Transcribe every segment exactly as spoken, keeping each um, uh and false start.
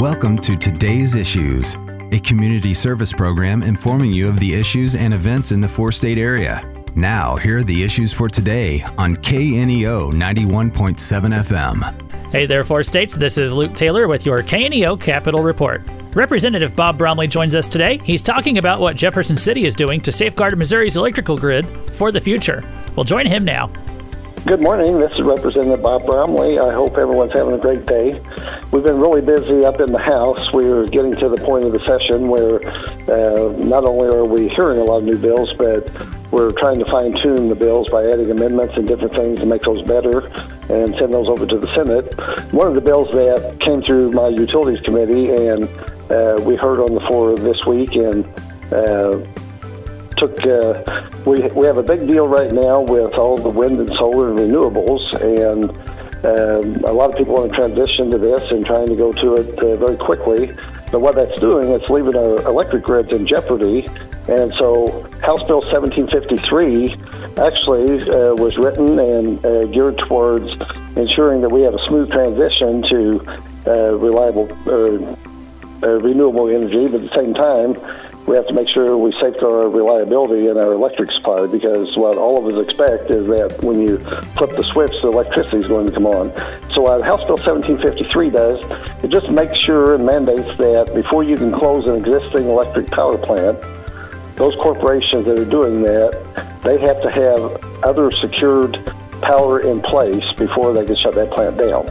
Welcome to Today's Issues, a community service program informing you of the issues and events in the four-state area. Now, here are the issues for today on K N E O ninety-one point seven F M. Hey there, Four States. This is Luke Taylor with your K N E O Capital Report. Representative Bob Bromley joins us today. He's talking about what Jefferson City is doing to safeguard Missouri's electrical grid for the future. We'll join him now. Good morning. This is Representative Bob Bromley. I hope everyone's having a great day. We've been really busy up in the House. We're getting to the point of the session where uh, not only are we hearing a lot of new bills, but we're trying to fine-tune the bills by adding amendments and different things to make those better and send those over to the Senate. One of the bills that came through my Utilities Committee and uh, we heard on the floor this week and uh, took uh, we we have a big deal right now with all the wind and solar and renewables, and um, a lot of people want to transition to this and trying to go to it uh, very quickly. But what that's doing, it's leaving our electric grids in jeopardy. And so House Bill seventeen fifty-three actually uh, was written and uh, geared towards ensuring that we have a smooth transition to uh, reliable uh, uh, renewable energy, but at the same time, we have to make sure we safeguard our reliability in our electric supply, because what all of us expect is that when you flip the switch, the electricity is going to come on. So what House Bill seventeen fifty-three does, it just makes sure and mandates that before you can close an existing electric power plant, those corporations that are doing that, they have to have other secured power in place before they can shut that plant down.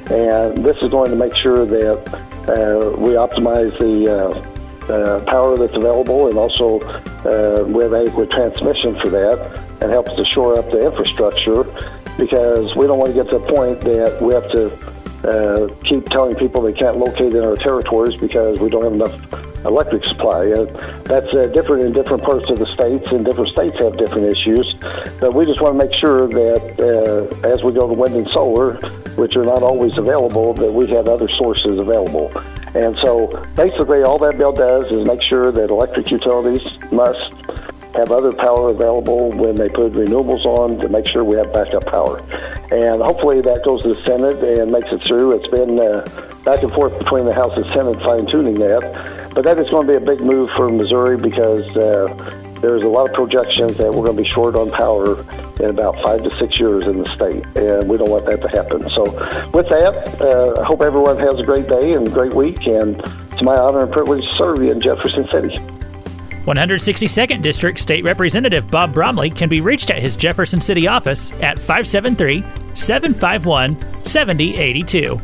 And this is going to make sure that uh, we optimize the uh, Uh, power that's available, and also uh, we have adequate transmission for that, and helps to shore up the infrastructure, because we don't want to get to the point that we have to uh, keep telling people they can't locate in our territories because we don't have enough electric supply. Uh, that's uh, different in different parts of the states, and different states have different issues, but we just want to make sure that uh, as we go to wind and solar, which are not always available, that we have other sources available. And so basically all that bill does is make sure that electric utilities must have other power available when they put renewables on, to make sure we have backup power. And hopefully that goes to the Senate and makes it through. It's been uh, back and forth between the House and Senate fine-tuning that. But that is going to be a big move for Missouri, because uh, there's a lot of projections that we're going to be short on power in about five to six years in the state, and we don't want that to happen. So with that, uh, I hope everyone has a great day and a great week, and it's my honor and privilege to serve you in Jefferson City. one hundred sixty-second District State Representative Bob Bromley can be reached at his Jefferson City office at five seven three, seven five one, seven zero eight two.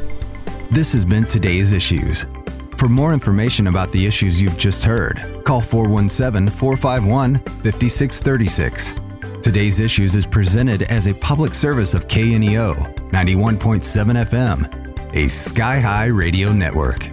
This has been Today's Issues. For more information about the issues you've just heard, call four one seven, four five one, five six three six. Today's Issues is presented as a public service of K N E O ninety-one point seven F M, a Sky High radio network.